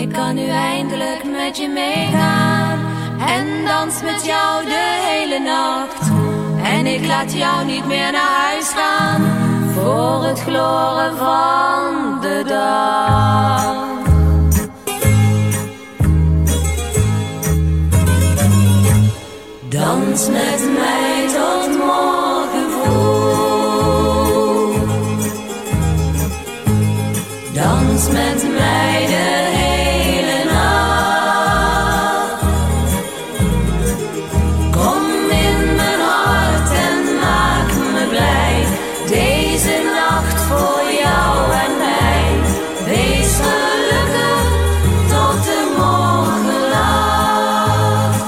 Ik kan nu eindelijk met je meegaan en dans met jou de hele nacht. En ik laat jou niet meer naar huis gaan voor het gloren van de dag. Dans met mij tot morgen vroeg. Dans met mij de hele nacht. Kom in mijn hart en maak me blij. Deze nacht voor jou en mij. Wees gelukkig tot de morgenlaag.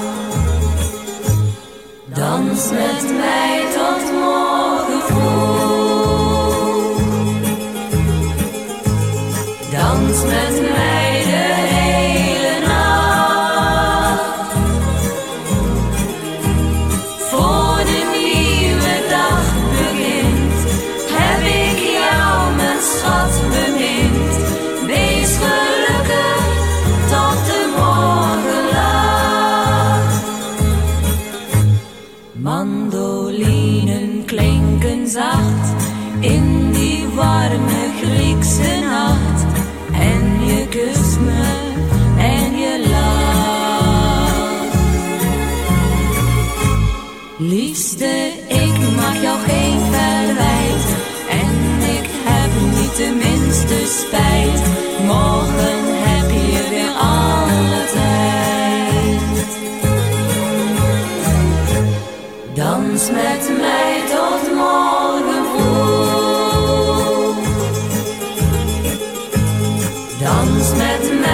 Dans met mij tot morgen vroeg. Dans met mij de hele nacht. Voor de nieuwe dag begint, heb ik jou mijn schat bemind. Wees gelukkig tot de morgenlaag. Mandolinen klinken zacht in die warme Griekse nacht. En je kust me en je lacht. Liefste, ik mag jou geen verwijt. En ik heb niet de minste spijt. Morgen heb je weer alle tijd. Dans met mij tot morgen vroeg. Dans met mij.